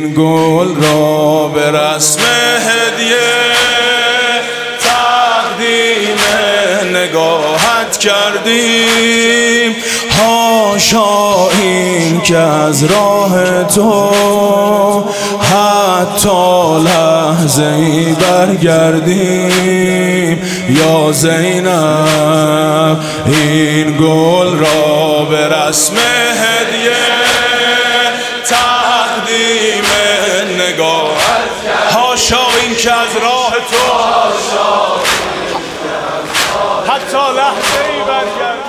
این گل را به رسم هدیه تقدیم نگاهت کردیم. حاشا این که از راه تو حتی لحظه ای برگردیم. یا زینب این گل را به رسم هدیه تقدیم نگاهت. حاشا این که از راه تو حتی لحظه ای برگردیم،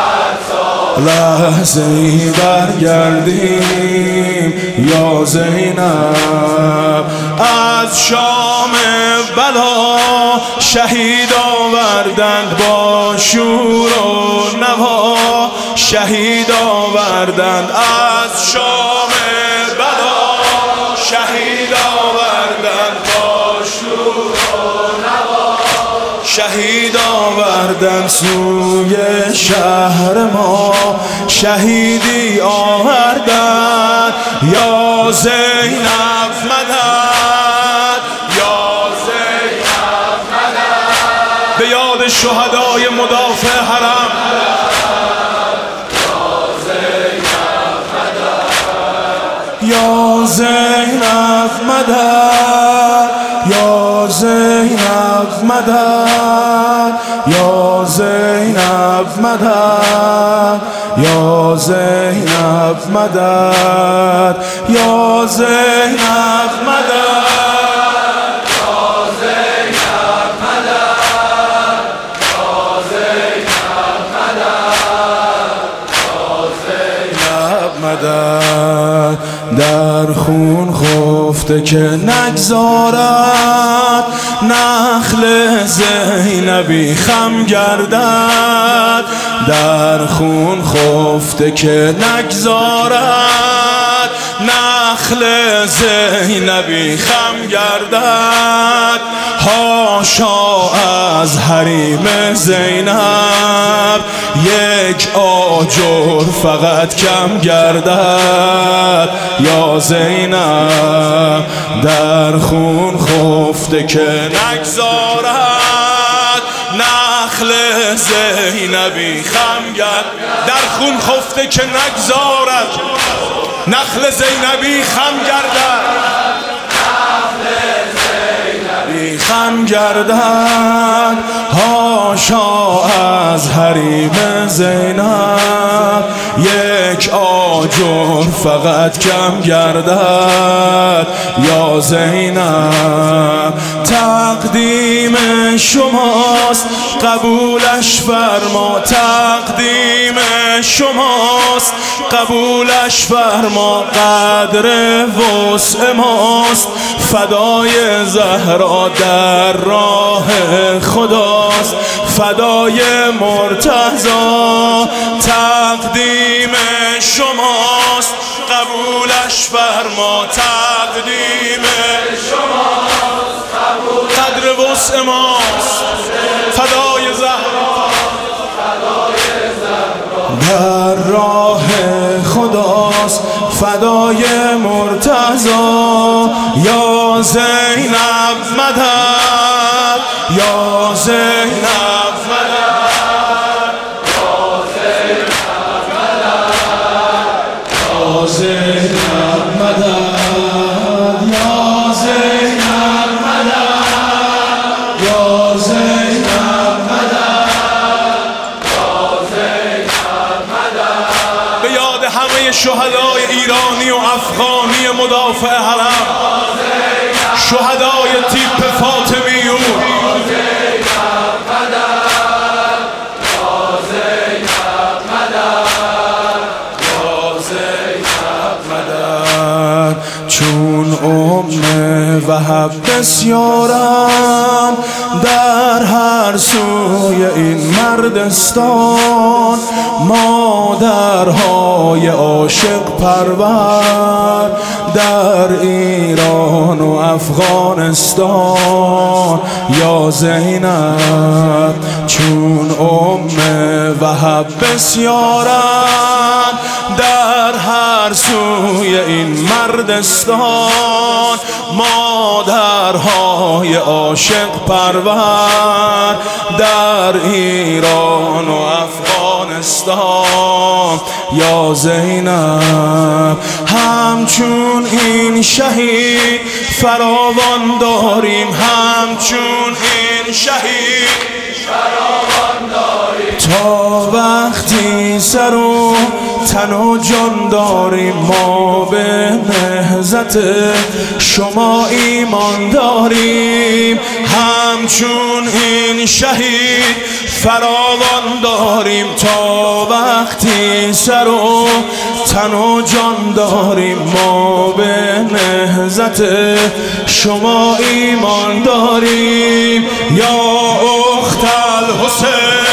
لحظه ای برگردیم. یا زینب از شام بلا شهید آوردند با شور و نوا. شهید آوردند از شام بلا شهید آوردند با شور و نوا. شهید آوردن سوی شهر ما شهیدی آوردن. یا زینب مدد، یا زینب مدد، به یاد شهدای مدافع حرم. یا زینب مدد، یا زینب مدد، یا زینب مدد، یا زینب مدد، یا زینب مدد، یا زینب مدد، یا زینب مدد، یا زینب مدد. در خون خفته که نگذارد نخل زینبی خم گردد. در خون خفته که نگذارد نخل زینبی خم گردد. حاشا از حریم زینب یک آجر فقط کم گردد. یا زینب در خون خفته که نگذارد نخل زینبی خم گردد. در خون خفته که نگذارد نخل زینبی خم گردد. خم گردد. حاشا از حریم زینب یک آجر فقط کم گردد. یا زینب تقدیم شماست قبولش فرما. تقدیم شماست قبولش فرما. قدر وسع ماست فدای زهرا در راه خداست. فدای مرتضی تقدیم شماست قبولش فرما. تقدیم شماست قدر وسع ماست فدای زهرا در راه خداست. فدای مرتضی. یا زینب مدد، یا زینب مدد، یا زینب مدد، یا زینب مدد، یا زینب مدد، یا زینب مدد. به یاد همه شهدای ایرانی و افغانی مدافع حرم، شهدای تیپ فاطمیون، چون وهب بسیارم در هر سوی این مردستان. مادرهای عاشق پرور در ایران و افغانستان یا زینب چون وهب بسیارند در هر سوی این مردستان، مادرهای عاشق پرور در ایران و افغانستان یا زینب. همچون این شهید فراوان داریم، همچون این شهید فراوان داریم، تا وقتی سر و تن و جان داریم. ما به نهضت شما ایمان داریم، همچون این شهید فراوان داریم، تا وقتی سر و تن و جان داریم. ما به نهضت شما ایمان داریم. یا اخت الحسین